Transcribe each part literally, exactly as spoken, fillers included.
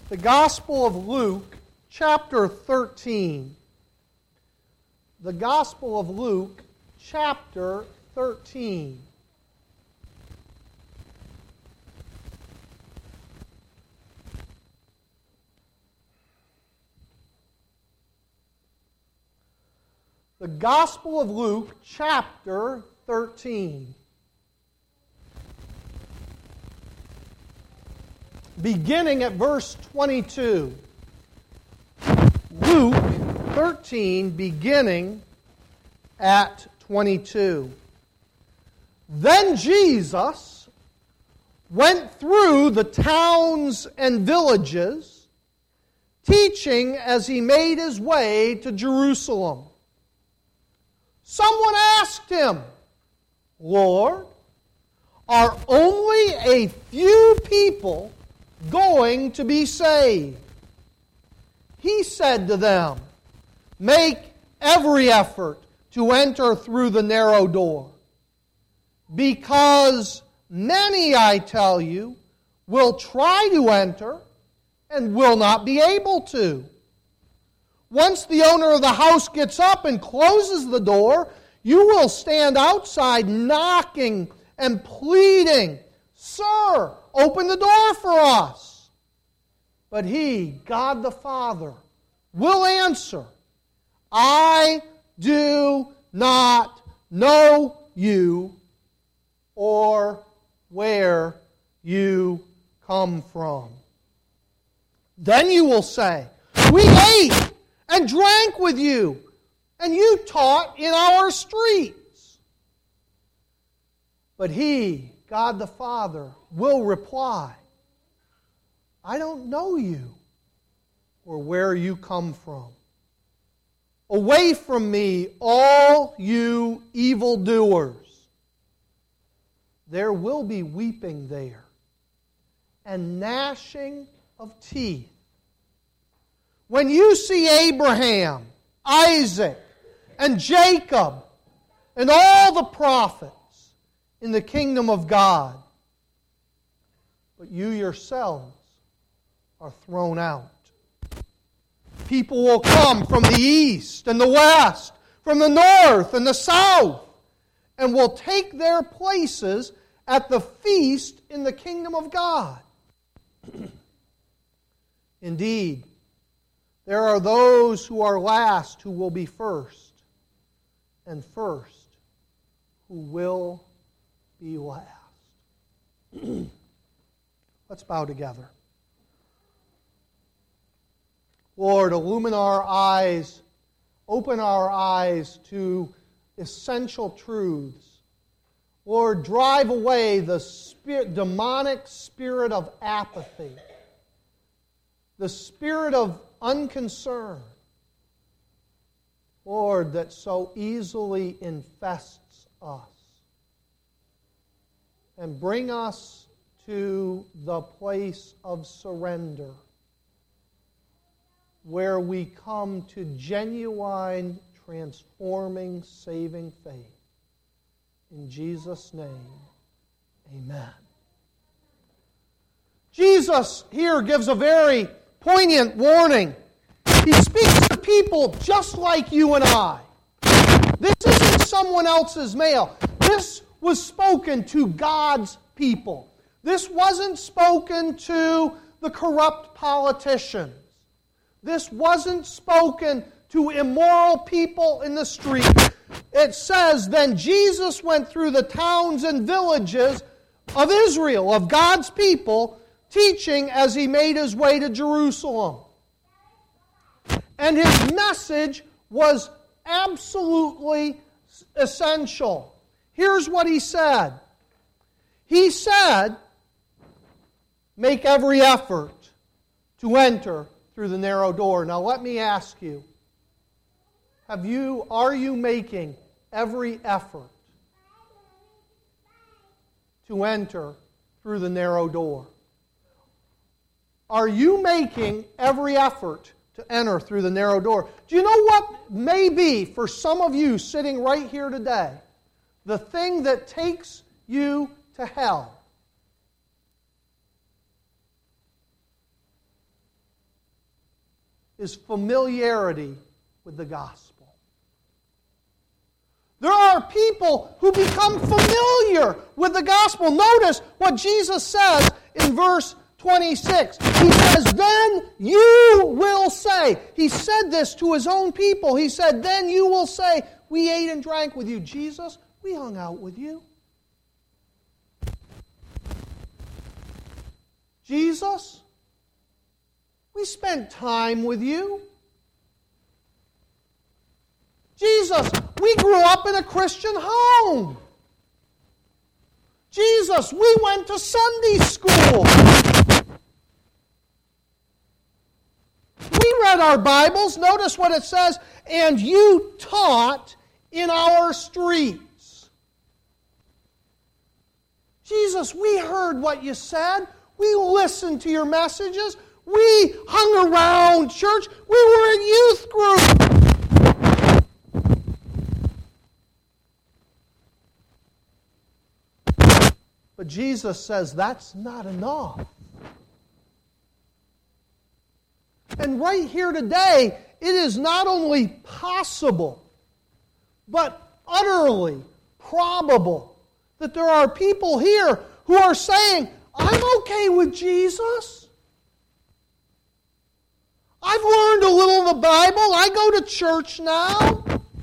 the Gospel of Luke, chapter thirteen. The Gospel of Luke, chapter thirteen. The Gospel of Luke, chapter thirteen. Beginning at verse twenty-two. Luke thirteen, beginning at twenty-two. Then Jesus went through the towns and villages, teaching as he made his way to Jerusalem. Someone asked him, "Lord, are only a few people going to be saved?" He said to them, "Make every effort to enter through the narrow door, because many, I tell you, will try to enter and will not be able to. Once the owner of the house gets up and closes the door, you will stand outside knocking and pleading, 'Sir, open the door for us.' But He, God the Father, will answer, 'I do not know you or where you come from.' Then you will say, 'We ate and drank with you, and you taught in our streets.' But He, God the Father, will reply, 'I don't know you or where you come from. Away from me, all you evildoers.' There will be weeping there and gnashing of teeth when you see Abraham, Isaac, and Jacob, and all the prophets in the kingdom of God. But you yourselves are thrown out. People will come from the east and the west, from the north and the south, and will take their places at the feast in the kingdom of God. Indeed, there are those who are last who will be first, and first who will be last." Let's bow together. Lord, illumine our eyes, open our eyes to essential truths. Lord, drive away the spirit, demonic spirit of apathy, the spirit of unconcern, Lord, that so easily infests us. And bring us to the place of surrender, where we come to genuine, transforming, saving faith. In Jesus' name, amen. Jesus here gives a very poignant warning. He speaks to people just like you and I. This isn't someone else's mail. This was spoken to God's people. This wasn't spoken to the corrupt politicians. This wasn't spoken to immoral people in the street. It says, then Jesus went through the towns and villages of Israel, of God's people, teaching as He made His way to Jerusalem. And His message was absolutely essential. Here's what He said. He said, make every effort to enter through the narrow door. Now let me ask you, have you, are you making every effort to enter through the narrow door? Are you making every effort to enter through the narrow door? Do you know what may be, for some of you sitting right here today, the thing that takes you to hell? is familiarity with the gospel. There are people who become familiar with the gospel. Notice what Jesus says in verse twenty-six. He says, then you will say. He said this to his own people. He said, then you will say, we ate and drank with you. Jesus, we hung out with you. Jesus, we spent time with you. Jesus, we grew up in a Christian home. Jesus, we went to Sunday school. We read our Bibles. Notice what it says, and you taught in our streets. Jesus, we heard what you said. We listened to your messages. We hung around church. We were in youth group. But Jesus says that's not enough. And right here today, it is not only possible, but utterly probable that there are people here who are saying, I'm okay with Jesus. I've learned a little of the Bible. I go to church now.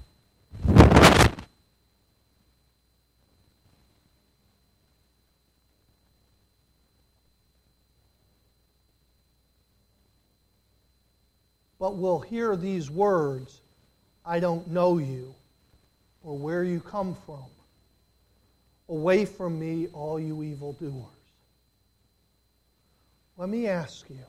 But we'll hear these words, I don't know you, or where you come from. Away from me, all you evildoers. Let me ask you,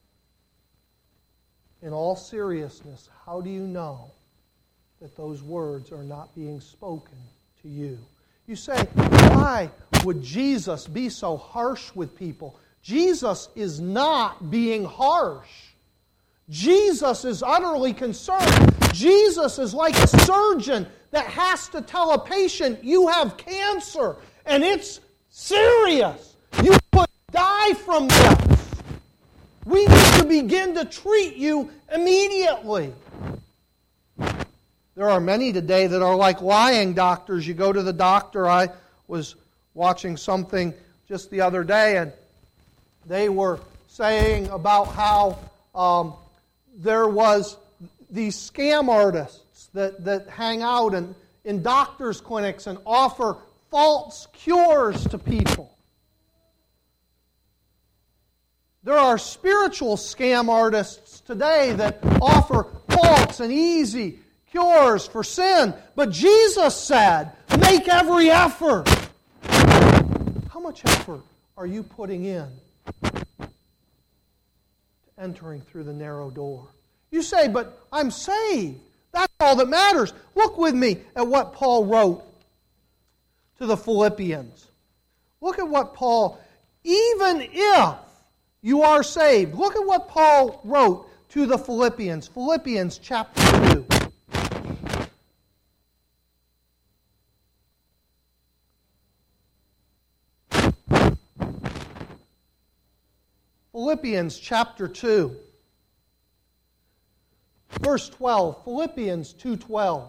in all seriousness, how do you know that those words are not being spoken to you? You say, why would Jesus be so harsh with people? Jesus is not being harsh. Jesus is utterly concerned. Jesus is like a surgeon that has to tell a patient, you have cancer, and it's serious. You could die from this. We need to begin to treat you immediately. There are many today that are like lying doctors. You go to the doctor. I was watching something just the other day, and they were saying about how um, there was these scam artists that, that hang out in, in doctors' clinics and offer false cures to people. There are spiritual scam artists today that offer false and easy cures for sin. But Jesus said, make every effort. How much effort are you putting in to entering through the narrow door? You say, but I'm saved. That's all that matters. Look with me at what Paul wrote to the Philippians. Look at what Paul, even if you are saved, look at what Paul wrote to the Philippians. Philippians chapter two. Philippians chapter two. Verse twelve, Philippians two twelve.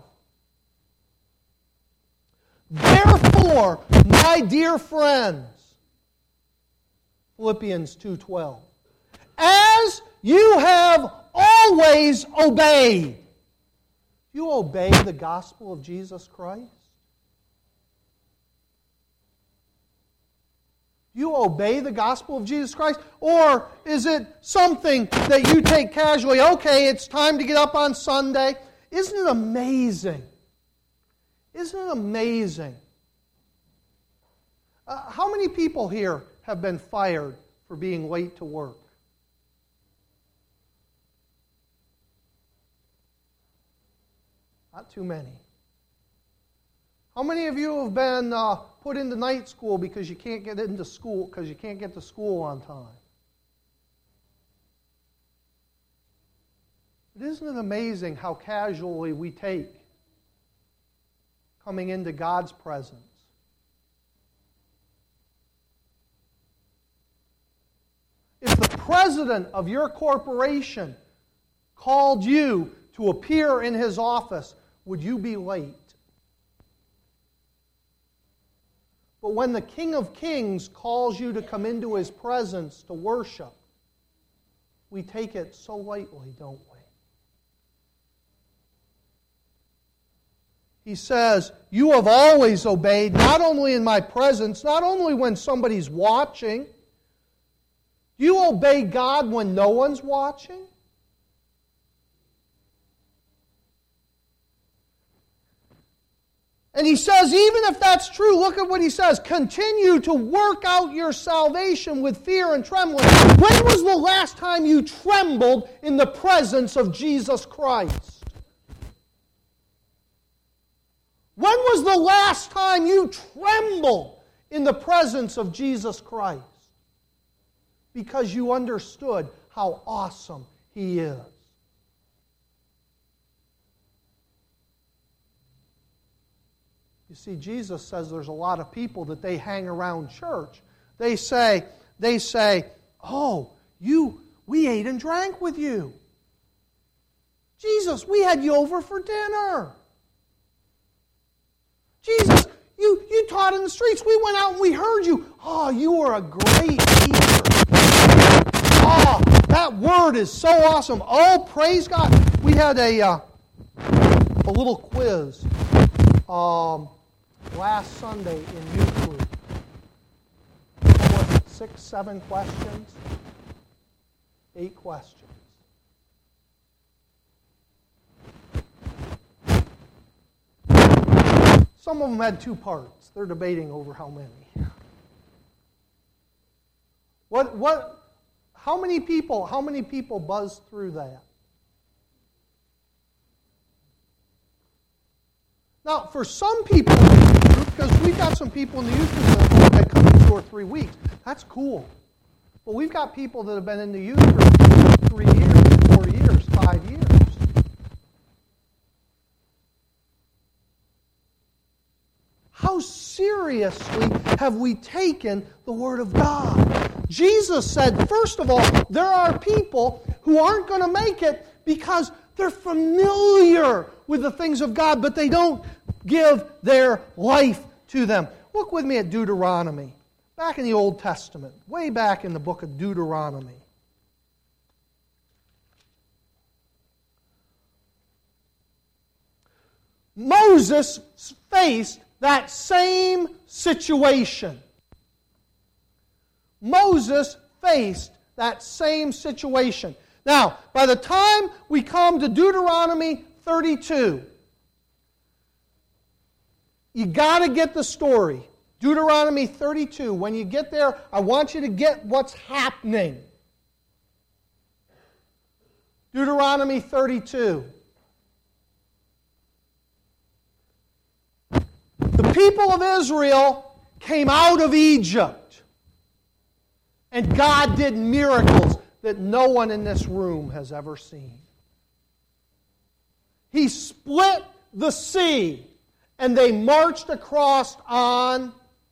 Therefore, my dear friends, Philippians two twelve, as you have always obeyed. You obey the gospel of Jesus Christ? You obey the gospel of Jesus Christ? Or is it something that you take casually? Okay, it's time to get up on Sunday. Isn't it amazing? Isn't it amazing? Uh, how many people here have been fired for being late to work? Not too many. How many of you have been uh, put into night school because you can't get into school because you can't get to school on time? But isn't it amazing how casually we take coming into God's presence? If the president of your corporation called you to appear in His office, would you be late? But when the King of Kings calls you to come into His presence to worship, we take it so lightly, don't we? He says, you have always obeyed, not only in my presence, not only when somebody's watching. Do you obey God when no one's watching? And he says, even if that's true, look at what he says. Continue to work out your salvation with fear and trembling. When was the last time you trembled in the presence of Jesus Christ? When was the last time you trembled in the presence of Jesus Christ? Because you understood how awesome He is. You see, Jesus says there's a lot of people that they hang around church. They say, they say, oh, you, we ate and drank with you. Jesus, we had you over for dinner. Jesus, you, you taught in the streets. We went out and we heard you. Oh, you were a great teacher. Oh, that word is so awesome. Oh, praise God. We had a, uh, a little quiz um, last Sunday in youth group. What was it? Six, seven questions? Eight questions. Some of them had two parts. They're debating over how many. What, what, how many people, how many people buzzed through that? Now, for some people in the youth group, because we've got some people in the youth group that come in two or three weeks, that's cool. But we've got people that have been in the youth group for three years, four years, five years. How seriously have we taken the Word of God? Jesus said, first of all, there are people who aren't going to make it because they're familiar with the things of God, but they don't give their life to them. Look with me at Deuteronomy, back in the Old Testament, way back in the book of Deuteronomy. Moses faced that same situation. Moses faced that same situation. Now, by the time we come to Deuteronomy thirty-two, you got to get the story. Deuteronomy thirty-two. When you get there, I want you to get what's happening. Deuteronomy thirty-two. The people of Israel came out of Egypt, and God did miracles that no one in this room has ever seen. He split the sea, and they marched across on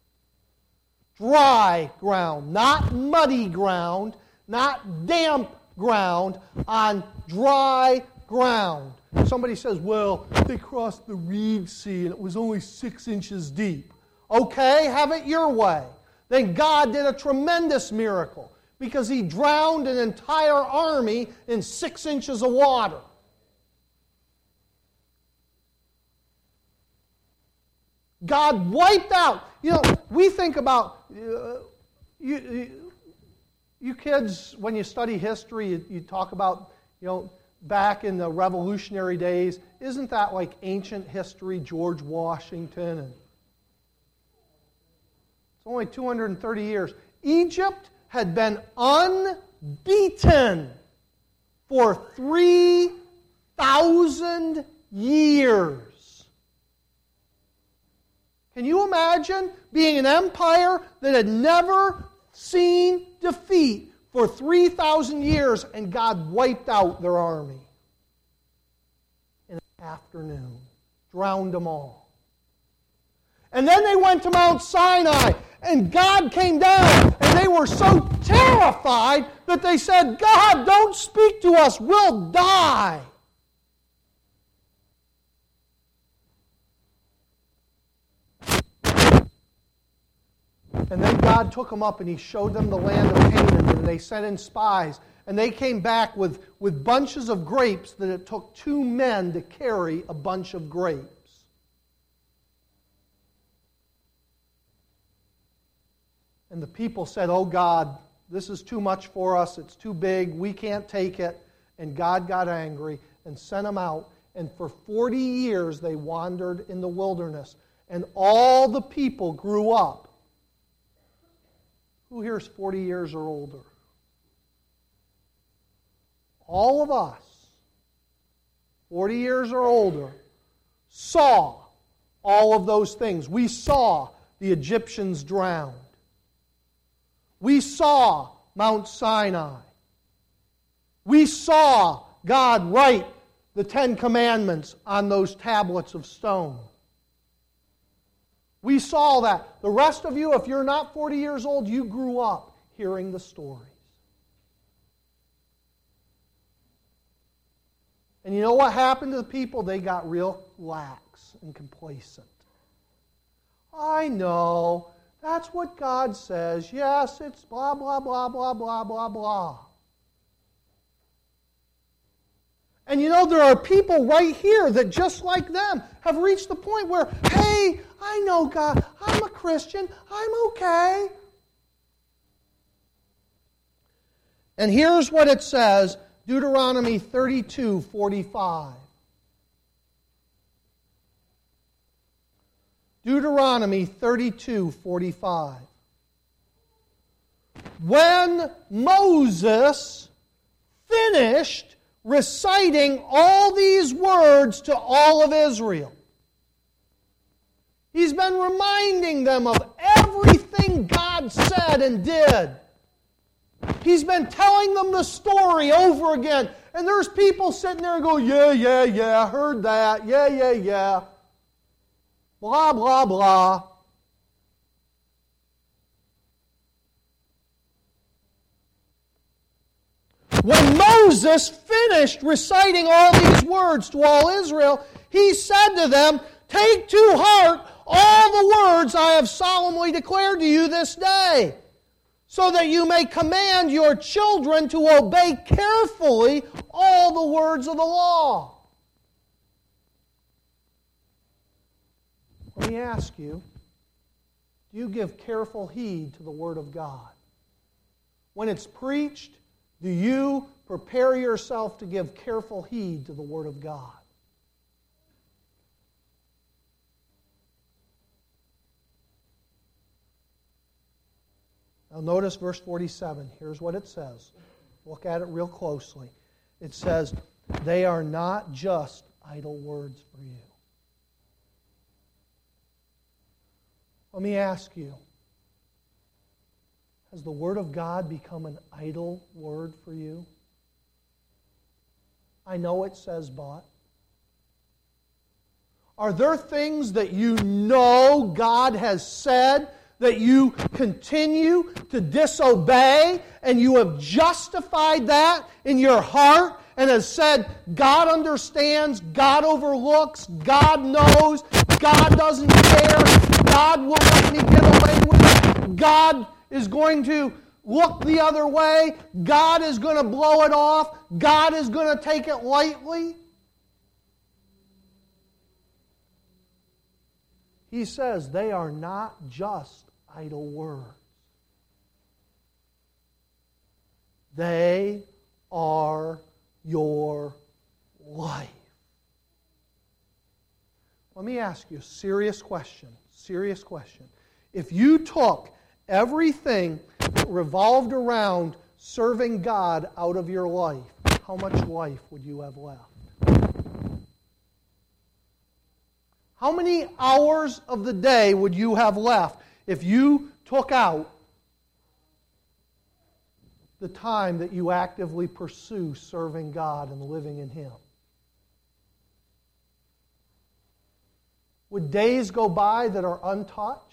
dry ground, not muddy ground, not damp ground, on dry ground. Somebody says, well, they crossed the Reed Sea and it was only six inches deep. Okay, have it your way. Then God did a tremendous miracle because He drowned an entire army in six inches of water. God wiped out. You know, we think about, uh, you, you, you kids, when you study history, you, you talk about, you know, back in the Revolutionary days. Isn't that like ancient history, George Washington? And it's only two hundred thirty years. Egypt had been unbeaten for three thousand years. Can you imagine being an empire that had never seen defeat for three thousand years, and God wiped out their army in an afternoon, drowned them all. And then they went to Mount Sinai, and God came down, and they were so terrified that they said, God, don't speak to us, we'll die. And then God took them up and He showed them the land of Canaan, and they sent in spies. And they came back with, with bunches of grapes that it took two men to carry a bunch of grapes. And the people said, oh God, this is too much for us, it's too big, we can't take it. And God got angry and sent them out. And for forty years they wandered in the wilderness. And all the people grew up. Who here is forty years or older? All of us, forty years or older, saw all of those things. We saw the Egyptians drowned. We saw Mount Sinai. We saw God write the Ten Commandments on those tablets of stone. We saw that. The rest of you, if you're not forty years old, you grew up hearing the stories. And you know what happened to the people? They got real lax and complacent. I know. That's what God says. Yes, it's blah, blah, blah, blah, blah, blah, blah. And you know, there are people right here that just like them have reached the point where, hey, I know God. I'm a Christian. I'm okay. And here's what it says, Deuteronomy thirty-two forty-five. Deuteronomy thirty-two forty-five. When Moses finished reciting all these words to all of Israel, he's been reminding them of everything God said and did. He's been telling them the story over again. And there's people sitting there and go, yeah, yeah, yeah, heard that, yeah, yeah, yeah. Blah, blah, blah. When Moses finished reciting all these words to all Israel, he said to them, take to heart all the words I have solemnly declared to you this day, so that you may command your children to obey carefully all the words of the law. Let me ask you, do you give careful heed to the Word of God? When it's preached, do you prepare yourself to give careful heed to the Word of God? Now notice verse forty-seven. Here's what it says. Look at it real closely. It says, they are not just idle words for you. Let me ask you, has the Word of God become an idle word for you? I know it says but. Are there things that you know God has said that you continue to disobey, and you have justified that in your heart and has said, God understands, God overlooks, God knows, God doesn't care, God will let me get away with it, God is going to look the other way, God is going to blow it off, God is going to take it lightly? He says they are not just idle words. They are your life. Let me ask you a serious question. Serious question. If you took everything that revolved around serving God out of your life, how much life would you have left? How many hours of the day would you have left if you took out the time that you actively pursue serving God and living in Him? Would days go by that are untouched?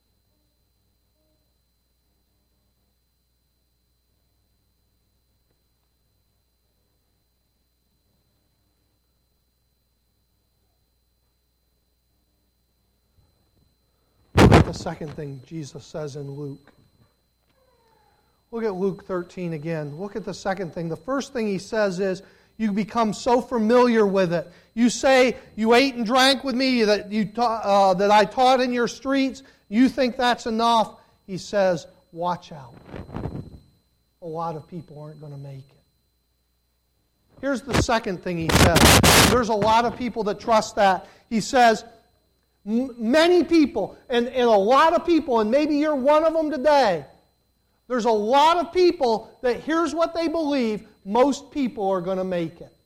Look at the second thing Jesus says in Luke. Look at Luke thirteen again. Look at the second thing. The first thing he says is, you become so familiar with it. You say, you ate and drank with me, that, you ta- uh, that I taught in your streets. You think that's enough. He says, watch out. A lot of people aren't going to make it. Here's the second thing he says. There's a lot of people that trust that. He says, many people, and, and a lot of people, and maybe you're one of them today, there's a lot of people that here's what they believe, most people are going to make it.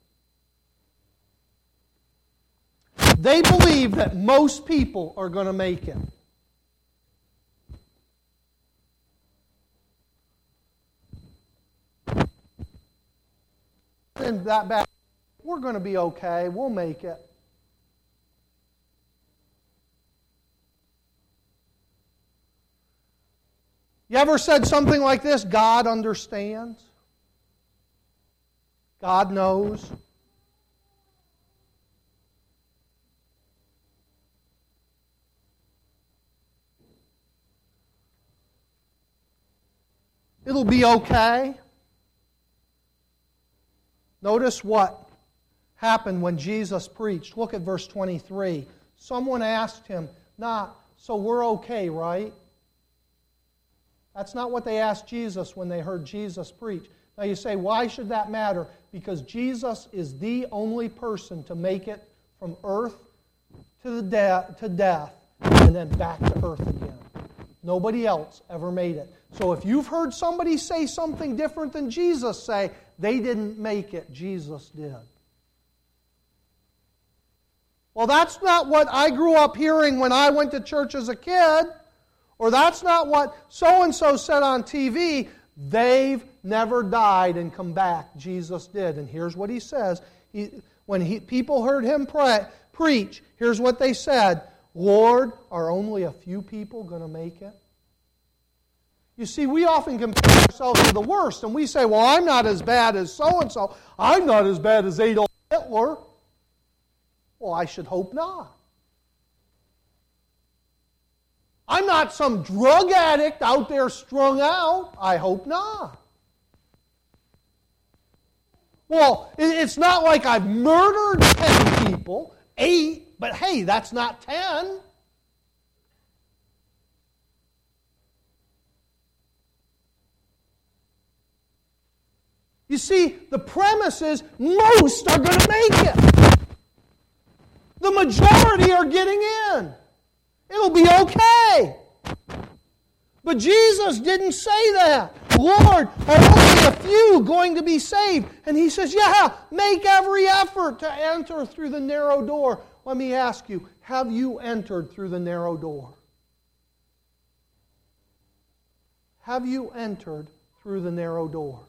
They believe that most people are going to make it. And that bad, we're going to be okay, we'll make it. You ever said something like this? God understands. God knows. It'll be okay. Notice what happened when Jesus preached. Look at verse twenty-three. Someone asked him, nah, so we're okay, right? That's not what they asked Jesus when they heard Jesus preach. Now you say, why should that matter? Because Jesus is the only person to make it from earth to, the de- to death and then back to earth again. Nobody else ever made it. So if you've heard somebody say something different than Jesus say, they didn't make it, Jesus did. Well, that's not what I grew up hearing when I went to church as a kid. Or that's not what so-and-so said on T V. They've never died and come back. Jesus did. And here's what he says. He, when he, people heard him pray, preach, here's what they said. Lord, are only a few people going to make it? You see, we often compare ourselves to the worst. And we say, well, I'm not as bad as so-and-so. I'm not as bad as Adolf Hitler. Well, I should hope not. I'm not some drug addict out there strung out. I hope not. Well, it's not like I've murdered ten people, eight, but hey, that's not ten. You see, the premise is most are going to make it. The majority are getting in. It'll be okay. But Jesus didn't say that. Lord, are only a few going to be saved? And he says, yeah, make every effort to enter through the narrow door. Let me ask you, have you entered through the narrow door? Have you entered through the narrow door?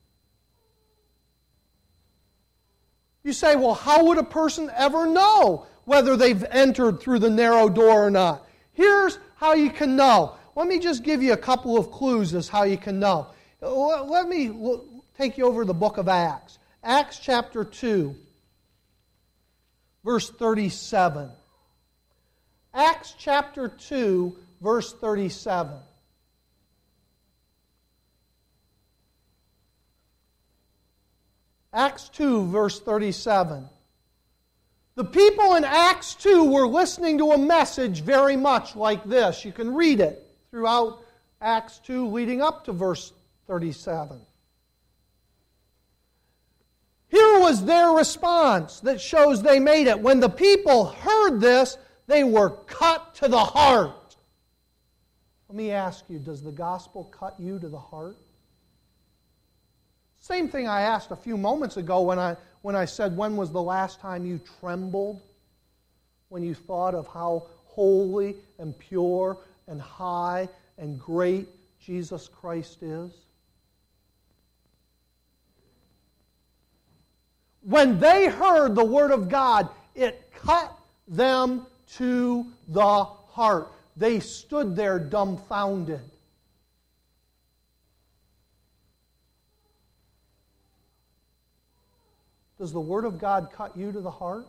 You say, well, how would a person ever know whether they've entered through the narrow door or not? Here's how you can know. Let me just give you a couple of clues as how you can know. Let me take you over the book of Acts. Acts chapter two, verse thirty-seven. Acts chapter two, verse thirty-seven. Acts two, verse thirty-seven. The people in Acts two were listening to a message very much like this. You can read it throughout Acts two leading up to verse thirty-seven. Here was their response that shows they made it. When the people heard this, they were cut to the heart. Let me ask you, does the gospel cut you to the heart? Same thing I asked a few moments ago when I, when I said, when was the last time you trembled? When you thought of how holy and pure and high and great Jesus Christ is? When they heard the Word of God, it cut them to the heart. They stood there dumbfounded. Does the Word of God cut you to the heart?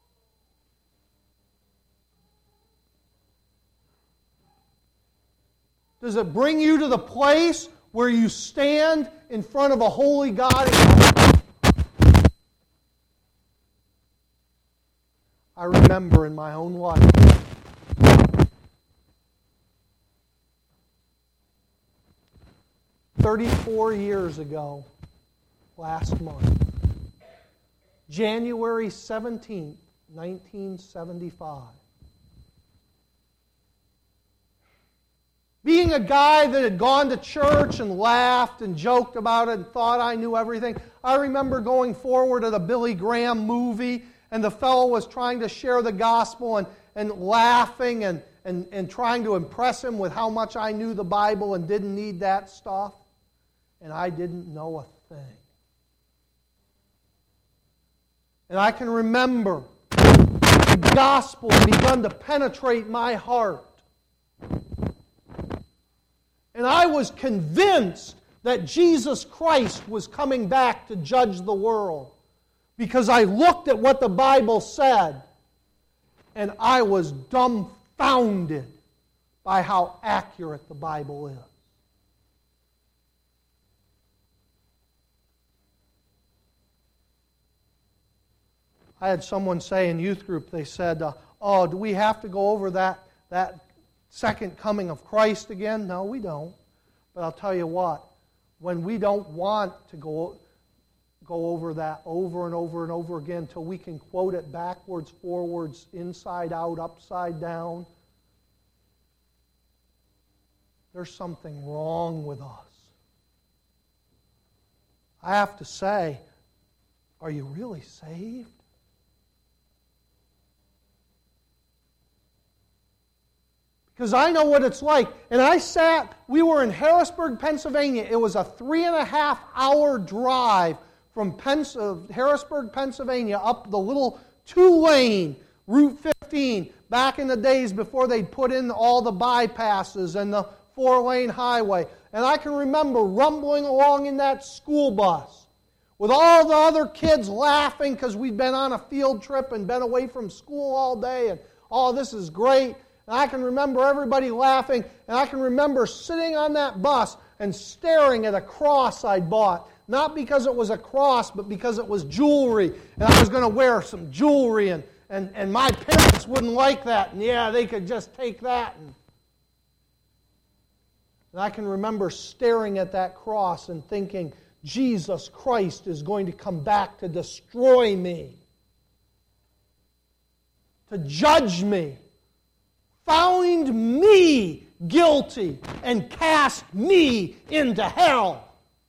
Does it bring you to the place where you stand in front of a holy God and go, I remember in my own life, thirty-four years ago, last month, January seventeenth, nineteen seventy-five. Being a guy that had gone to church and laughed and joked about it and thought I knew everything, I remember going forward at a Billy Graham movie, and the fellow was trying to share the gospel and, and laughing and, and, and trying to impress him with how much I knew the Bible and didn't need that stuff. And I didn't know a thing. And I can remember the gospel begun to penetrate my heart. And I was convinced that Jesus Christ was coming back to judge the world. Because I looked at what the Bible said, and I was dumbfounded by how accurate the Bible is. I had someone say in youth group, they said, uh, oh, do we have to go over that, that second coming of Christ again? No, we don't. But I'll tell you what, when we don't want to go, go over that over and over and over again till we can quote it backwards, forwards, inside out, upside down, there's something wrong with us. I have to say, are you really saved? Because I know what it's like. And I sat, we were in Harrisburg, Pennsylvania. It was a three and a half hour drive from Pens- uh, Harrisburg, Pennsylvania up the little two-lane Route fifteen back in the days before they'd put in all the bypasses and the four-lane highway. And I can remember rumbling along in that school bus with all the other kids laughing because we'd been on a field trip and been away from school all day and, oh, this is great. And I can remember everybody laughing, and I can remember sitting on that bus and staring at a cross I'd bought. Not because it was a cross, but because it was jewelry. And I was going to wear some jewelry, and, and, and my parents wouldn't like that. And yeah, they could just take that. And, and I can remember staring at that cross and thinking, Jesus Christ is going to come back to destroy me, to judge me, found me guilty, and cast me into hell.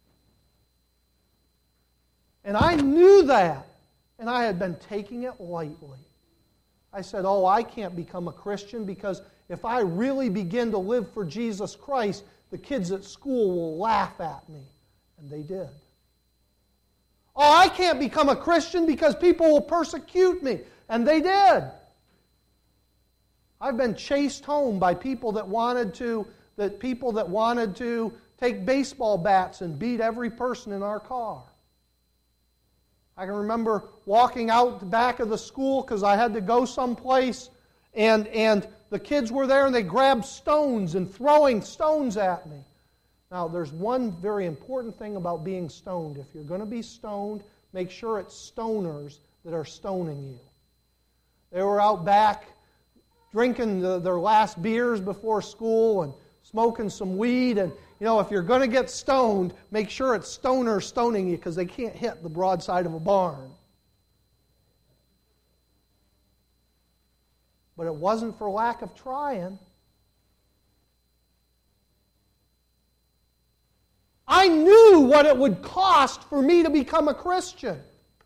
And I knew that, and I had been taking it lightly. I said, oh, I can't become a Christian because if I really begin to live for Jesus Christ, the kids at school will laugh at me. And they did. Oh, I can't become a Christian because people will persecute me. And they did. I've been chased home by people that wanted to, that people that wanted to take baseball bats and beat every person in our car. I can remember walking out the back of the school because I had to go someplace, and, and the kids were there and they grabbed stones and throwing stones at me. Now, there's one very important thing about being stoned. If you're going to be stoned, make sure it's stoners that are stoning you. They were out back drinking the, their last beers before school and smoking some weed. And, you know, if you're going to get stoned, make sure it's stoners stoning you because they can't hit the broadside of a barn. But it wasn't for lack of trying. I knew what it would cost for me to become a Christian.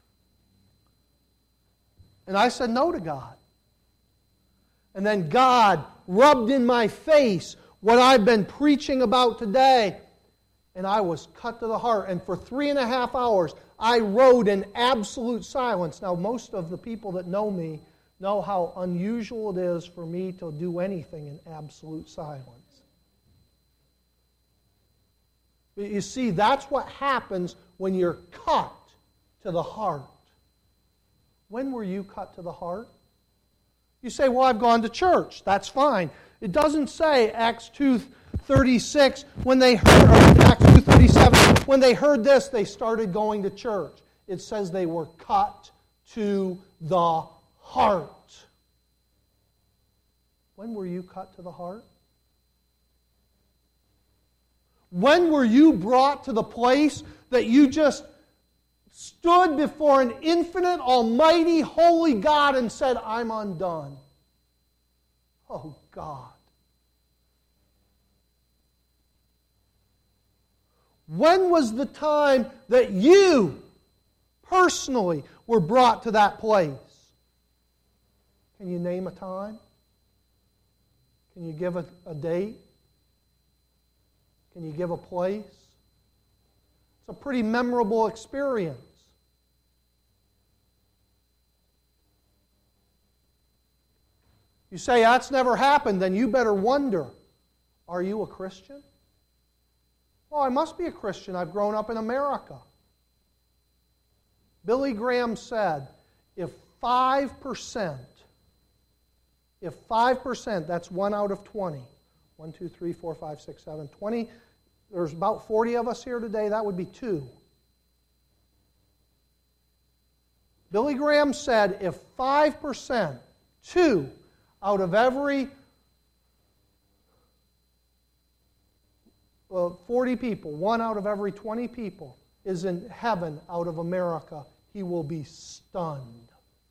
And I said no to God. And then God rubbed in my face what I've been preaching about today. And I was cut to the heart. And for three and a half hours, I rode in absolute silence. Now, most of the people that know me know how unusual it is for me to do anything in absolute silence. But you see, that's what happens when you're cut to the heart. When were you cut to the heart? You say, well, I've gone to church. That's fine. It doesn't say Acts two thirty-six, when they heard, or Acts two thirty-seven, when they heard this, they started going to church. It says they were cut to the heart. When were you cut to the heart? When were you brought to the place that you just stood before an infinite, almighty, holy God and said, I'm undone? Oh, God. When was the time that you personally were brought to that place? Can you name a time? Can you give a, a date? Can you give a place? It's a pretty memorable experience. You say, that's never happened, then you better wonder, are you a Christian? Well, I must be a Christian. I've grown up in America. Billy Graham said, if five percent, if five percent, that's one out of twenty, one, two, three, four, five, six, seven, twenty, there's about forty of us here today, that would be two. Billy Graham said, if five percent, two out of every well, forty people, one out of every twenty people is in heaven out of America, he will be stunned.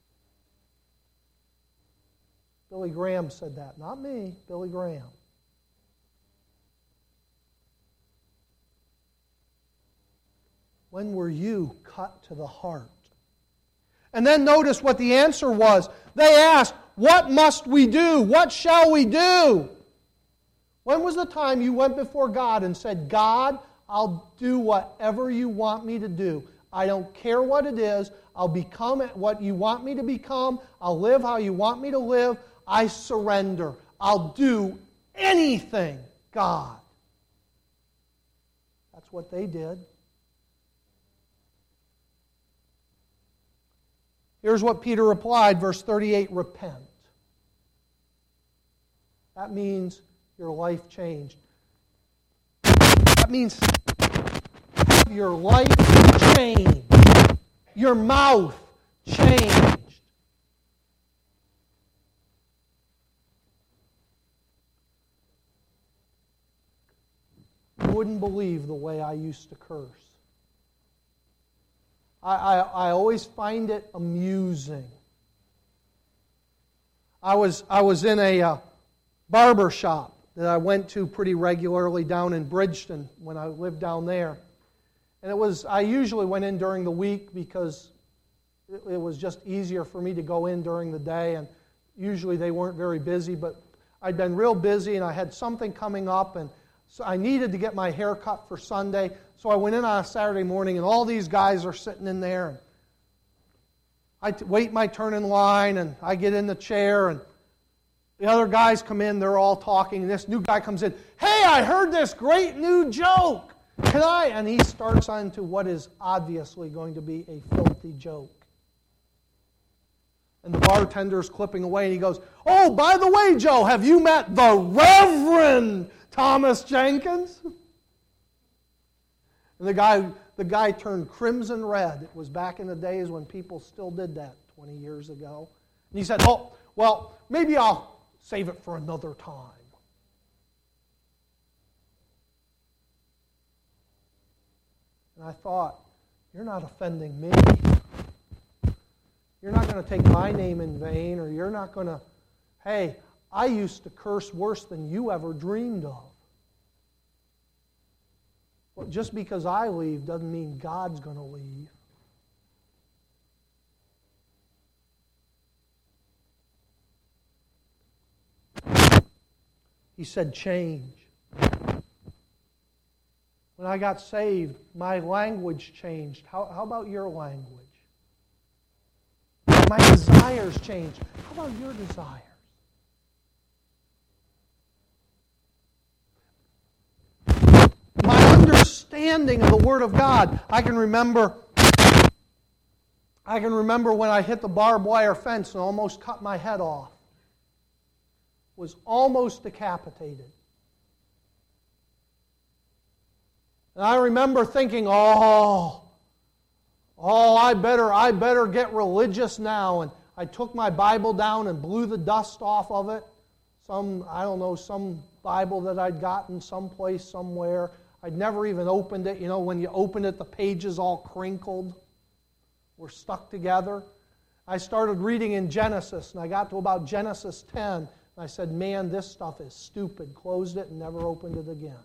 Billy Graham said that, not me, Billy Graham. When were you cut to the heart? And then notice what the answer was. They asked, what must we do? What shall we do? When was the time you went before God and said, God, I'll do whatever you want me to do. I don't care what it is. I'll become what you want me to become. I'll live how you want me to live. I surrender. I'll do anything, God. That's what they did. Here's what Peter replied, verse thirty-eight, repent. That means your life changed. That means your life changed. Your mouth changed. You wouldn't believe the way I used to curse. I, I, I always find it amusing. I was, I was in a uh, barber shop that I went to pretty regularly down in Bridgeton when I lived down there. And it was, I usually went in during the week because it, it was just easier for me to go in during the day, and usually they weren't very busy, but I'd been real busy and I had something coming up, and so I needed to get my hair cut for Sunday. So I went in on a Saturday morning, and all these guys are sitting in there. And I t- wait my turn in line, and I get in the chair, and the other guys come in. They're all talking, and this new guy comes in. Hey, I heard this great new joke. Can I? And he starts on to what is obviously going to be a filthy joke. And the bartender's clipping away, and he goes, oh, by the way, Joe, have you met the Reverend Thomas Jenkins? And the guy, the guy turned crimson red. It was back in the days when people still did that twenty years ago. And he said, oh, well, maybe I'll save it for another time. And I thought, you're not offending me. You're not going to take my name in vain, or you're not going to, hey, I used to curse worse than you ever dreamed of. Well, just because I leave doesn't mean God's going to leave. He said, change. When I got saved, my language changed. How, how about your language? My desires changed. How about your desires? My understanding of the Word of God. I can remember I can remember when I hit the barbed wire fence and almost cut my head off. Was almost decapitated. And I remember thinking, oh, oh, I better, I better get religious now. And I took my Bible down and blew the dust off of it. Some, I don't know, some Bible that I'd gotten someplace, somewhere. I'd never even opened it. You know, when you open it, the pages all crinkled, were stuck together. I started reading in Genesis, and I got to about Genesis ten, and I said, man, this stuff is stupid. Closed it and never opened it again.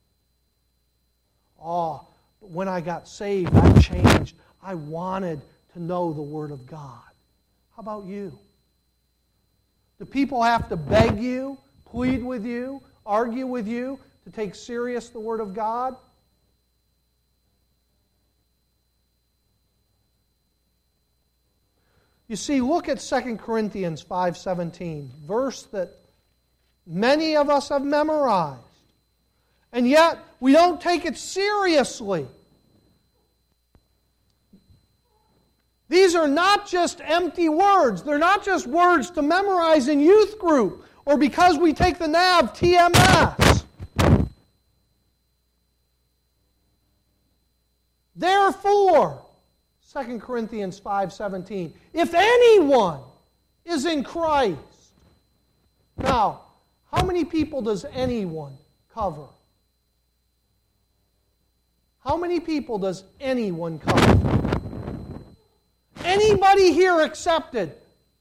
Oh, but when I got saved, I changed. I wanted to know the Word of God. How about you? Do people have to beg you, plead with you, argue with you to take serious the Word of God? You see, look at Second Corinthians five seventeen, verse that many of us have memorized. And yet, we don't take it seriously. These are not just empty words. They're not just words to memorize in youth group or because we take the N A V T M S. Therefore, Second Corinthians five seventeen, if anyone is in Christ. Now, how many people does anyone cover? How many people does anyone cover? Anybody here accepted?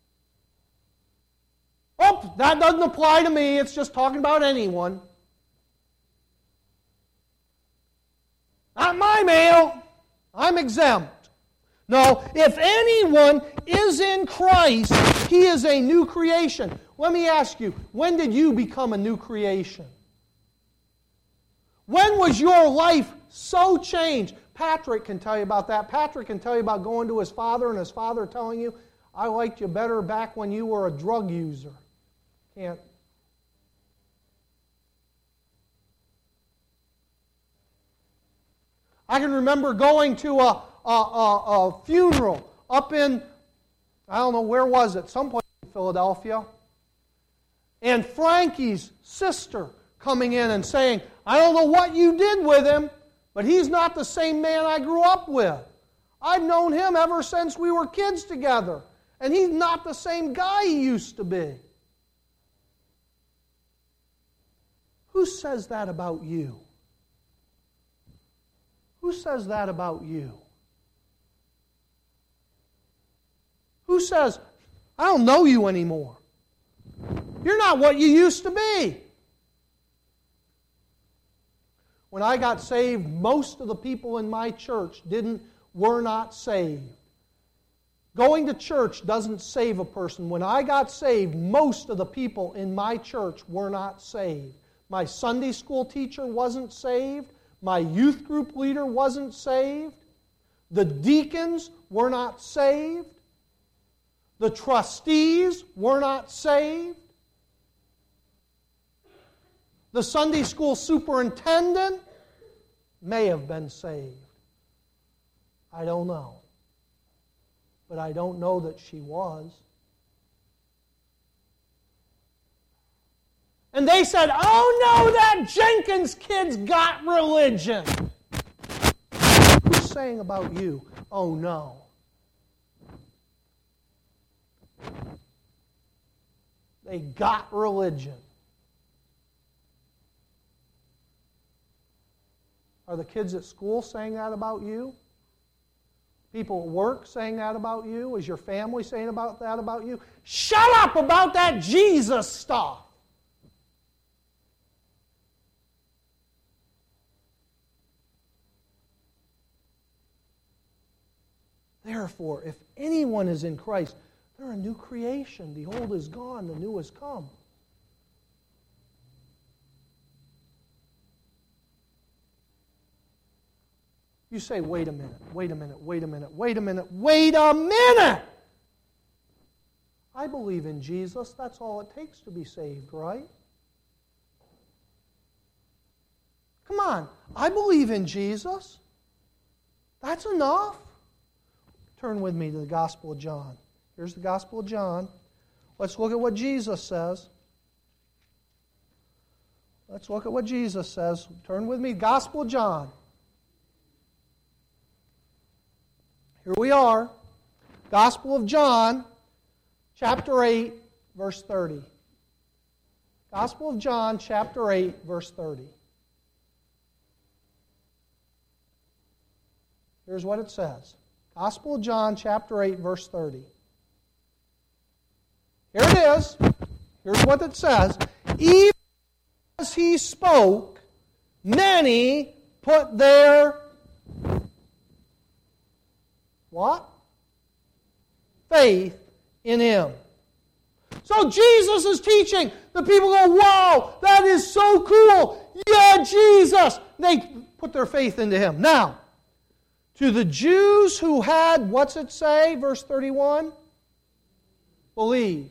Oh, that doesn't apply to me. It's just talking about anyone. Not my mail. I'm exempt. No, if anyone is in Christ, he is a new creation. Let me ask you, when did you become a new creation? When was your life so changed? Patrick can tell you about that. Patrick can tell you about going to his father and his father telling you, I liked you better back when you were a drug user. Can't. I can remember going to a, a, a, a funeral up in, I don't know, where was it? Someplace in Philadelphia. And Frankie's sister coming in and saying, I don't know what you did with him, but he's not the same man I grew up with. I've known him ever since we were kids together, and he's not the same guy he used to be. Who says that about you? Who says that about you? Who says, I don't know you anymore? You're not what you used to be. When I got saved, most of the people in my church didn't, were not saved. Going to church doesn't save a person. When I got saved, most of the people in my church were not saved. My Sunday school teacher wasn't saved. My youth group leader wasn't saved. The deacons were not saved. The trustees were not saved. The Sunday school superintendent may have been saved. I don't know. But I don't know that she was. And they said, oh no, that Jenkins kid's got religion. Who's saying about you, oh no? They got religion. Are the kids at school saying that about you? People at work saying that about you? Is your family saying about that about you? Shut up about that Jesus stuff. Therefore, if anyone is in Christ, they're a new creation. The old is gone, the new has come. You say, wait a minute, wait a minute, wait a minute, wait a minute, wait a minute! I believe in Jesus. That's all it takes to be saved, right? Come on. I believe in Jesus. That's enough. Turn with me to the Gospel of John. Here's the Gospel of John. Let's look at what Jesus says. Let's look at what Jesus says. Turn with me, Gospel of John. Here we are. Gospel of John, chapter eight, verse thirty. Gospel of John, chapter eight, verse thirty. Here's what it says. Gospel of John, chapter eight, verse thirty. Here it is. Here's what it says. Even as he spoke, many put their what? Faith in him. So Jesus is teaching. The people go, wow, that is so cool. Yeah, Jesus. They put their faith into him. Now, to the Jews who had, what's it say, verse thirty-one? Believed.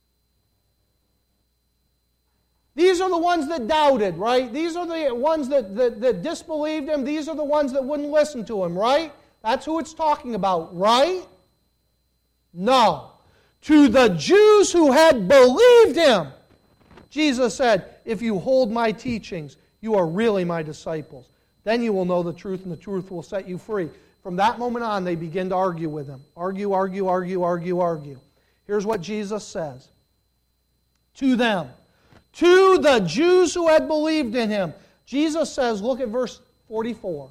These are the ones that doubted, right? These are the ones that, that, that disbelieved him. These are the ones that wouldn't listen to him, right? That's who it's talking about, right? No. To the Jews who had believed him, Jesus said, if you hold my teachings, you are really my disciples. Then you will know the truth, and the truth will set you free. From that moment on, they begin to argue with him. Argue, argue, argue, argue, argue. Here's what Jesus says. To them. To the Jews who had believed in him. Jesus says, look at verse forty-four.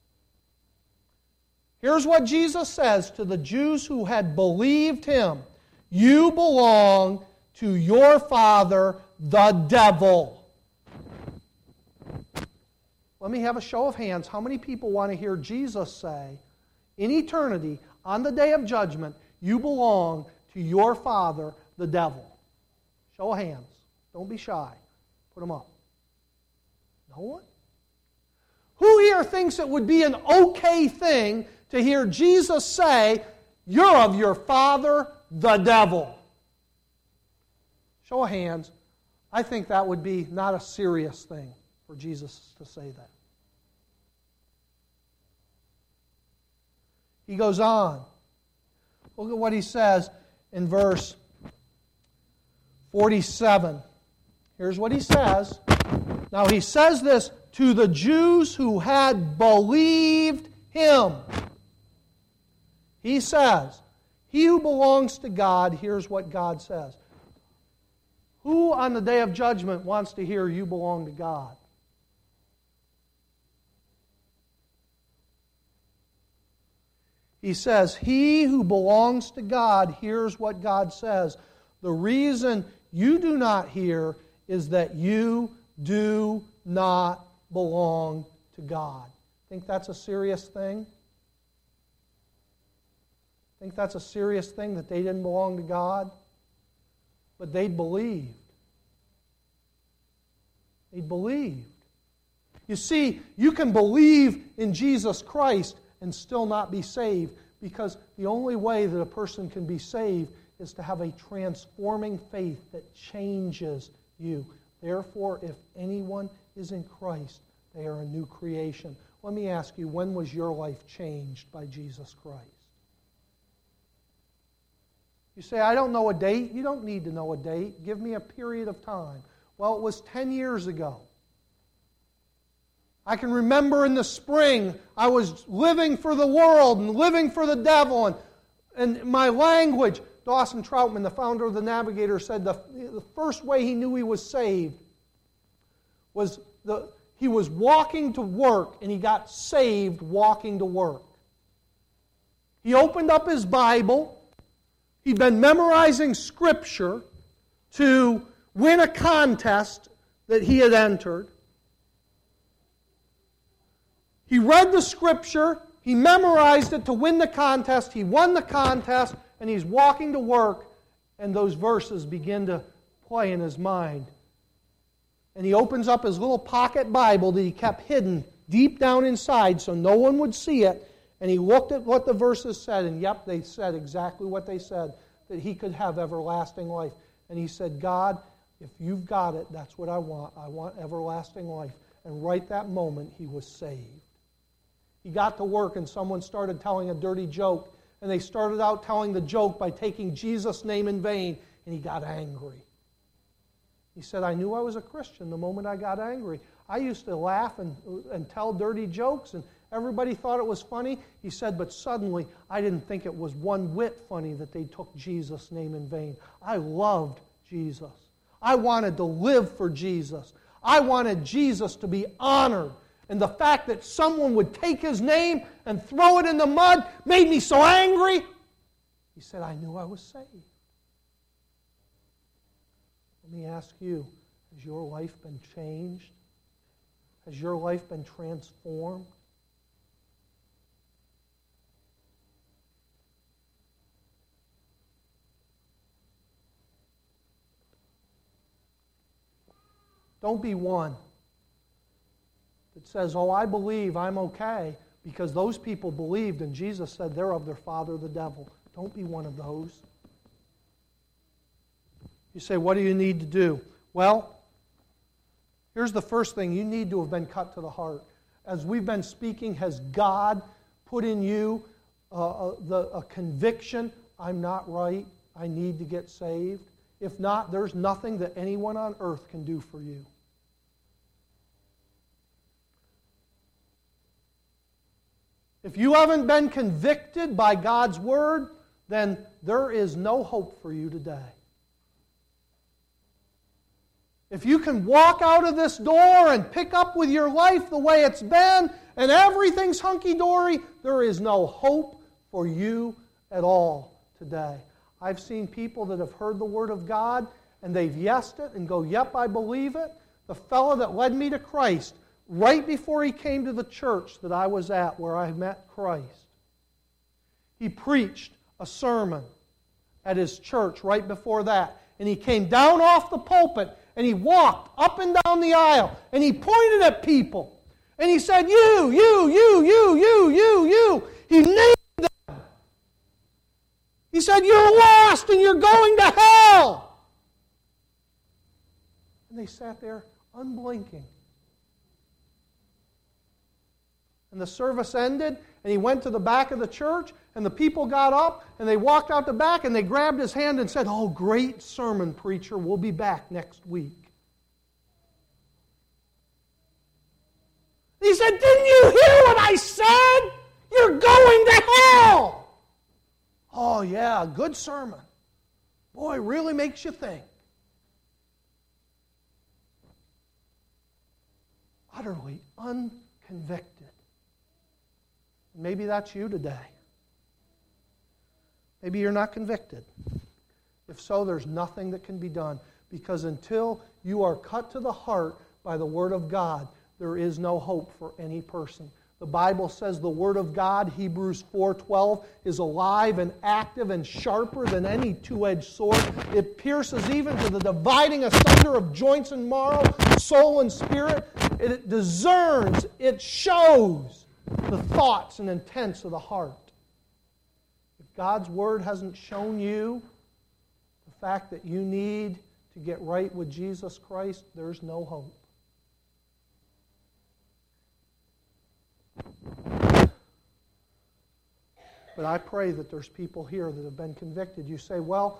Here's what Jesus says to the Jews who had believed him. You belong to your father, the devil. Let me have a show of hands. How many people want to hear Jesus say, in eternity, on the day of judgment, you belong to your father, the devil? Show of hands. Don't be shy. Put them up. No one? Who here thinks it would be an okay thing to hear Jesus say, you're of your father, the devil? Show of hands. I think that would be not a serious thing for Jesus to say that. He goes on. Look at what he says in verse forty-seven. Here's what he says. Now he says this to the Jews who had believed him. He says, he who belongs to God, here's what God says. Who on the day of judgment wants to hear you belong to God? He says, he who belongs to God hears what God says. The reason you do not hear is that you do not belong to God. Think that's a serious thing? Think that's a serious thing that they didn't belong to God? But they believed. They believed. You see, you can believe in Jesus Christ and still not be saved, because the only way that a person can be saved is to have a transforming faith that changes you. Therefore, if anyone is in Christ, they are a new creation. Let me ask you, when was your life changed by Jesus Christ? You say, I don't know a date. You don't need to know a date. Give me a period of time. Well, it was ten years ago. I can remember in the spring, I was living for the world and living for the devil, and, and my language. Dawson Troutman, the founder of the Navigator, said the, the first way he knew he was saved was the, he was walking to work, and he got saved walking to work. He opened up his Bible. He'd been memorizing Scripture to win a contest that he had entered. He read the Scripture, he memorized it to win the contest, he won the contest, and he's walking to work, and those verses begin to play in his mind. And he opens up his little pocket Bible that he kept hidden deep down inside so no one would see it, and he looked at what the verses said, and yep, they said exactly what they said. that he could have everlasting life. And he said, God, if you've got it, that's what I want. I want everlasting life. And right that moment, he was saved. He got to work and someone started telling a dirty joke. And they started out telling the joke by taking Jesus' name in vain. And he got angry. He said, I knew I was a Christian the moment I got angry. I used to laugh and, and tell dirty jokes, and everybody thought it was funny. He said, but suddenly I didn't think it was one whit funny that they took Jesus' name in vain. I loved Jesus. I wanted to live for Jesus. I wanted Jesus to be honored. And the fact that someone would take his name and throw it in the mud made me so angry. He said, I knew I was saved. Let me ask you, has your life been changed? Has your life been transformed? Don't be one that says, oh, I believe, I'm okay, because those people believed and Jesus said they're of their father, the devil. Don't be one of those. You say, what do you need to do? Well, here's the first thing. You need to have been cut to the heart. As we've been speaking, has God put in you uh, a, the, a conviction, I'm not right, I need to get saved? If not, there's nothing that anyone on earth can do for you. If you haven't been convicted by God's Word, then there is no hope for you today. If you can walk out of this door and pick up with your life the way it's been and everything's hunky-dory, there is no hope for you at all today. I've seen people that have heard the Word of God and they've yesed it and go, yep, I believe it. The fellow that led me to Christ, right before he came to the church that I was at where I met Christ, he preached a sermon at his church right before that. And he came down off the pulpit and he walked up and down the aisle and he pointed at people. And he said, you, you, you, you, you, you, you. He named them. He said, you're lost and you're going to hell. And they sat there unblinking. And the service ended, and he went to the back of the church, and the people got up, and they walked out the back, and they grabbed his hand and said, oh, great sermon, preacher, we'll be back next week. He said, didn't you hear what I said? You're going to hell. Oh, yeah, good sermon. Boy, really makes you think. Utterly unconvicted. Maybe that's you today. Maybe you're not convicted. If so, there's nothing that can be done, because until you are cut to the heart by the Word of God, there is no hope for any person. The Bible says the Word of God, Hebrews four twelve, is alive and active and sharper than any two-edged sword. It pierces even to the dividing asunder of joints and marrow, soul and spirit. It discerns, it shows the thoughts and intents of the heart. If God's Word hasn't shown you the fact that you need to get right with Jesus Christ, there's no hope. But I pray that there's people here that have been convicted. You say, well,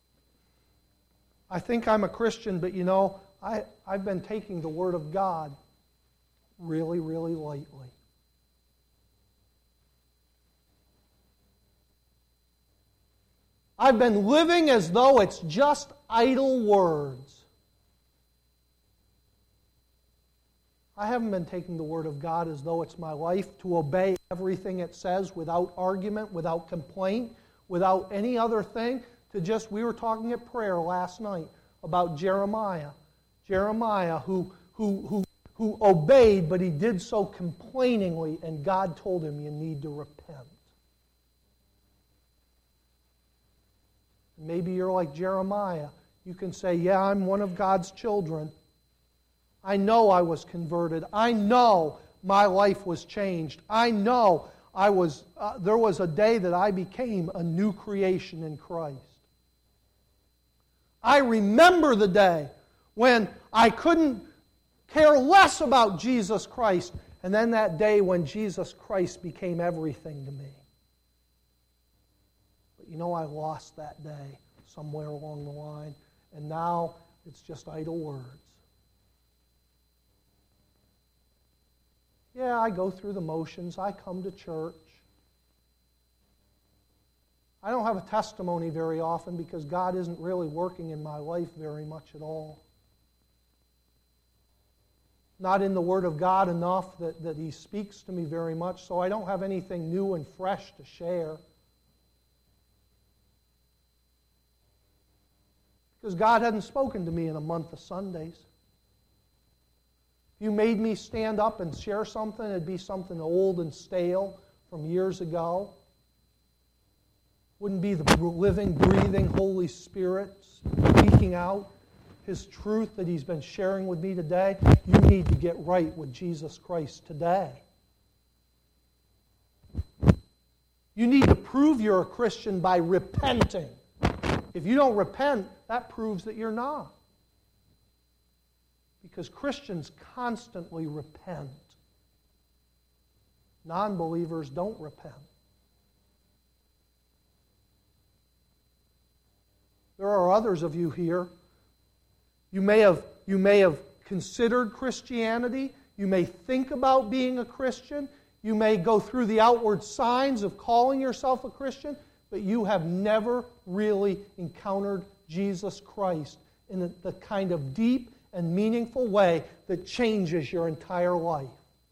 I think I'm a Christian, but you know, I, I've been taking the Word of God really, really lightly. I've been living as though it's just idle words. I haven't been taking the Word of God as though it's my life to obey everything it says without argument, without complaint, without any other thing. To just, we were talking at prayer last night about Jeremiah. Jeremiah who, who, who, who obeyed, but he did so complainingly, and God told him, you need to repent. Maybe you're like Jeremiah. You can say, yeah, I'm one of God's children. I know I was converted. I know my life was changed. I know I was. Uh, there was a day that I became a new creation in Christ. I remember the day when I couldn't care less about Jesus Christ, and then that day when Jesus Christ became everything to me. But you know, I lost that day somewhere along the line, and now it's just idle words. Yeah, I go through the motions. I come to church. I don't have a testimony very often because God isn't really working in my life very much at all. Not in the Word of God enough that, that He speaks to me very much, so I don't have anything new and fresh to share. Because God hadn't spoken to me in a month of Sundays. If you made me stand up and share something, it'd be something old and stale from years ago. Wouldn't be the living, breathing Holy Spirit speaking out His truth that He's been sharing with me today. You need to get right with Jesus Christ today. You need to prove you're a Christian by repenting. If you don't repent, that proves that you're not. Because Christians constantly repent. Non-believers don't repent. There are others of you here. You may have, you may have considered Christianity. You may think about being a Christian. You may go through the outward signs of calling yourself a Christian, but you have never really encountered Jesus Christ in the, the kind of deep and meaningful way that changes your entire life.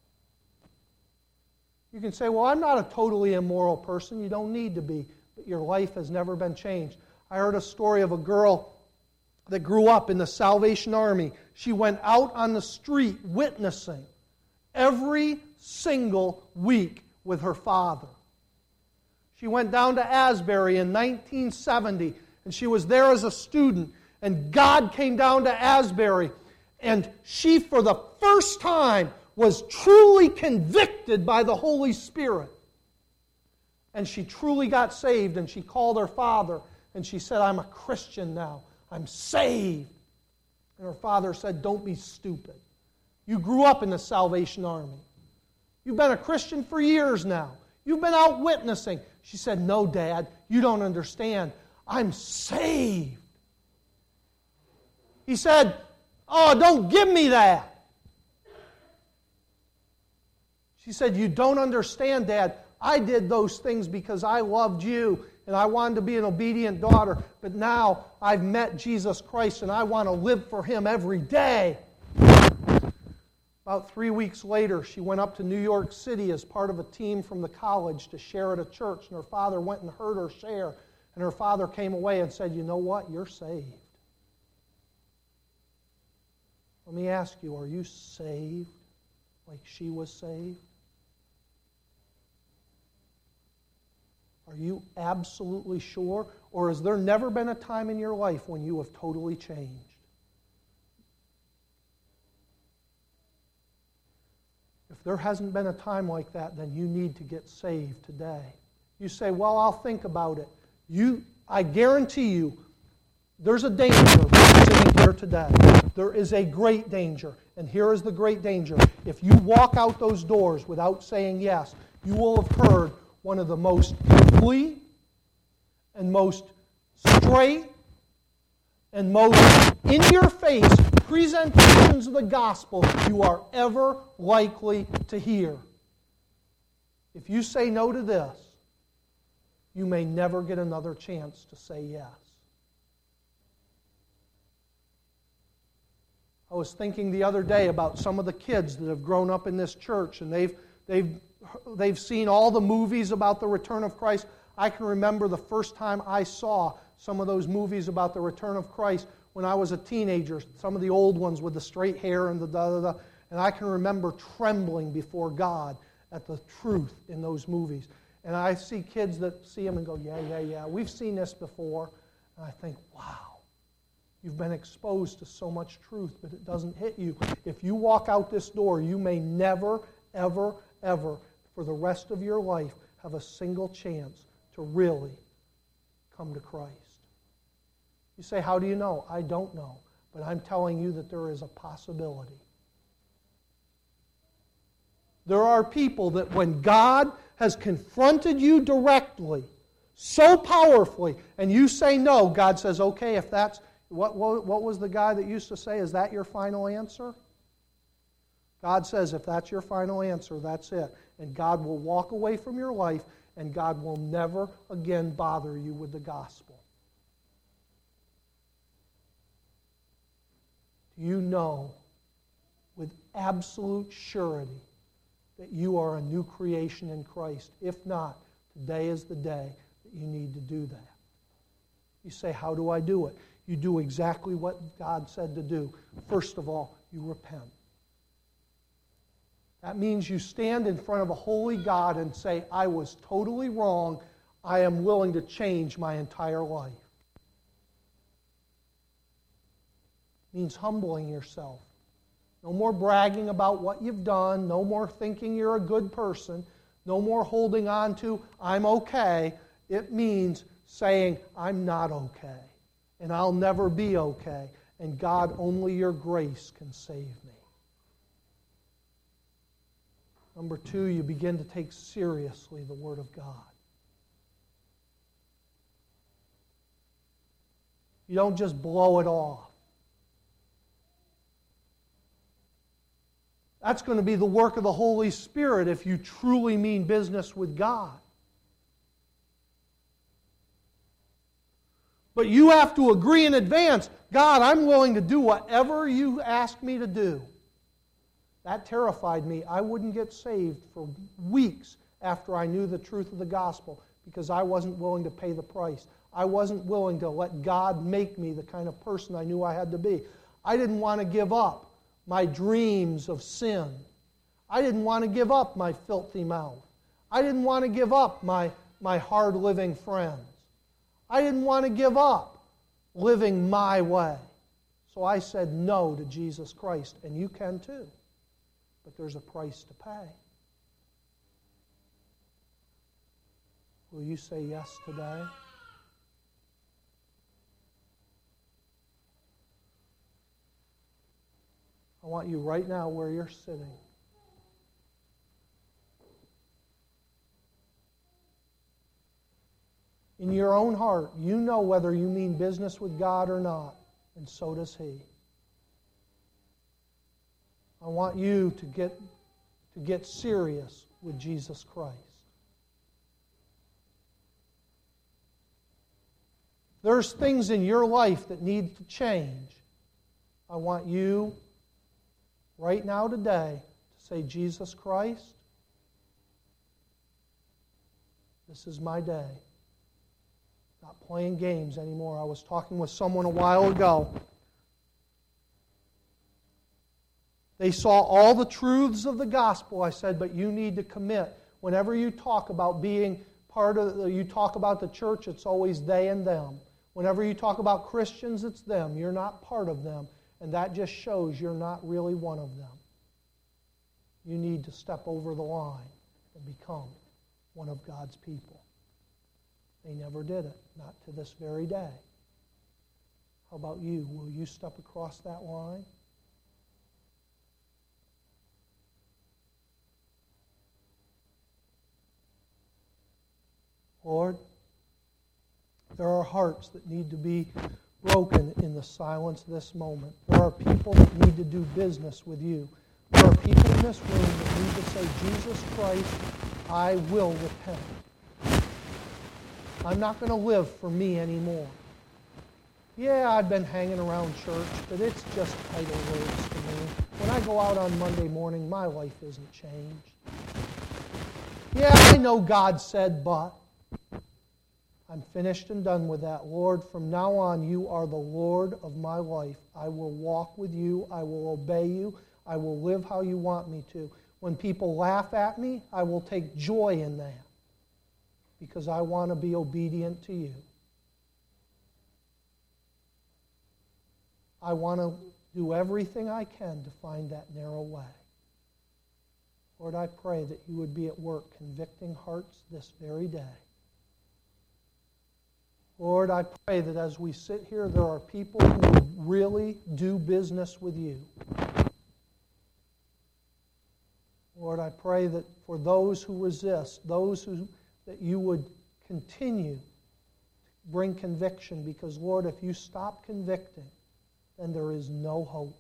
You can say, well, I'm not a totally immoral person. You don't need to be, but your life has never been changed. I heard a story of a girl that grew up in the Salvation Army. She went out on the street witnessing every single week with her father. She went down to Asbury in nineteen seventy, and she was there as a student, and God came down to Asbury, and she, for the first time, was truly convicted by the Holy Spirit. And she truly got saved, and she called her father, and she said, I'm a Christian now. I'm saved. And her father said, don't be stupid. You grew up in the Salvation Army. You've been a Christian for years now. You've been out witnessing. She said, no, Dad, you don't understand. I'm saved. He said, oh, don't give me that. She said, you don't understand, Dad. I did those things because I loved you and I wanted to be an obedient daughter, but now I've met Jesus Christ and I want to live for Him every day. About three weeks later, she went up to New York City as part of a team from the college to share at a church, and her father went and heard her share, and her father came away and said, you know what? You're saved. Let me ask you, are you saved like she was saved? Are you absolutely sure? Or has there never been a time in your life when you have totally changed? If there hasn't been a time like that, then you need to get saved today. You say, well, I'll think about it. You, I guarantee you, there's a danger sitting here today. There is a great danger. And here is the great danger. If you walk out those doors without saying yes, you will have heard one of the most complete and most straight and most in-your-face presentations of the gospel you are ever likely to hear. If you say no to this, you may never get another chance to say yes. I was thinking the other day about some of the kids that have grown up in this church, and they've they've they've seen all the movies about the return of Christ. I can remember the first time I saw some of those movies about the return of Christ when I was a teenager, some of the old ones with the straight hair and the da-da-da, and I can remember trembling before God at the truth in those movies. And I see kids that see them and go, yeah, yeah, yeah, we've seen this before. And I think, wow, you've been exposed to so much truth, but it doesn't hit you. If you walk out this door, you may never, ever, ever, for the rest of your life, have a single chance to really come to Christ. You say, how do you know? I don't know. But I'm telling you that there is a possibility. There are people that when God has confronted you directly, so powerfully, and you say no, God says, okay, if that's, what, what, what was the guy that used to say, is that your final answer? God says, if that's your final answer, that's it. And God will walk away from your life, and God will never again bother you with the gospel. Do you know with absolute surety that you are a new creation in Christ? If not, today is the day that you need to do that. You say, how do I do it? You do exactly what God said to do. First of all, you repent. That means you stand in front of a holy God and say, I was totally wrong. I am willing to change my entire life. It means humbling yourself. No more bragging about what you've done. No more thinking you're a good person. No more holding on to, I'm okay. It means saying, I'm not okay. And I'll never be okay. And God, only your grace can save me. Number two, you begin to take seriously the Word of God. You don't just blow it off. That's going to be the work of the Holy Spirit if you truly mean business with God. But you have to agree in advance, God, I'm willing to do whatever you ask me to do. That terrified me. I wouldn't get saved for weeks after I knew the truth of the gospel because I wasn't willing to pay the price. I wasn't willing to let God make me the kind of person I knew I had to be. I didn't want to give up my dreams of sin. I didn't want to give up my filthy mouth. I didn't want to give up my, my hard-living friends. I didn't want to give up living my way. So I said no to Jesus Christ, and you can too. But there's a price to pay. Will you say yes today? I want you right now where you're sitting. In your own heart, you know whether you mean business with God or not, and so does He. I want you to get, to get serious with Jesus Christ. There's things in your life that need to change. I want you, right now today, to say, Jesus Christ, this is my day. Not playing games anymore. I was talking with someone a while ago. They saw all the truths of the gospel. I said, but you need to commit. Whenever you talk about being part of, the, you talk about the church, it's always they and them. Whenever you talk about Christians, it's them. You're not part of them. And that just shows you're not really one of them. You need to step over the line and become one of God's people. They never did it, not to this very day. How about you? Will you step across that line? Lord, there are hearts that need to be broken in the silence of this moment. There are people that need to do business with you. There are people in this room that need to say, Jesus Christ, I will repent. I'm not going to live for me anymore. Yeah, I've been hanging around church, but it's just idle words to me. When I go out on Monday morning, my life isn't changed. Yeah, I know God said, but I'm finished and done with that. Lord, from now on, you are the Lord of my life. I will walk with you. I will obey you. I will live how you want me to. When people laugh at me, I will take joy in that because I want to be obedient to you. I want to do everything I can to find that narrow way. Lord, I pray that you would be at work convicting hearts this very day. Lord, I pray that as we sit here, there are people who would really do business with you. Lord, I pray that for those who resist, those who that you would continue to bring conviction, because, Lord, if you stop convicting, then there is no hope.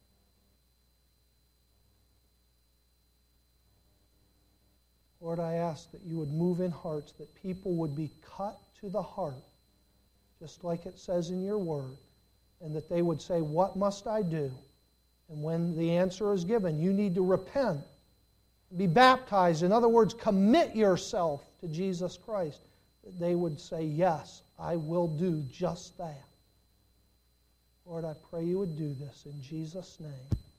Lord, I ask that you would move in hearts, that people would be cut to the heart, just like it says in your word, and that they would say, what must I do? And when the answer is given, you need to repent, be baptized. In other words, commit yourself to Jesus Christ. That they would say, yes, I will do just that. Lord, I pray you would do this in Jesus' name.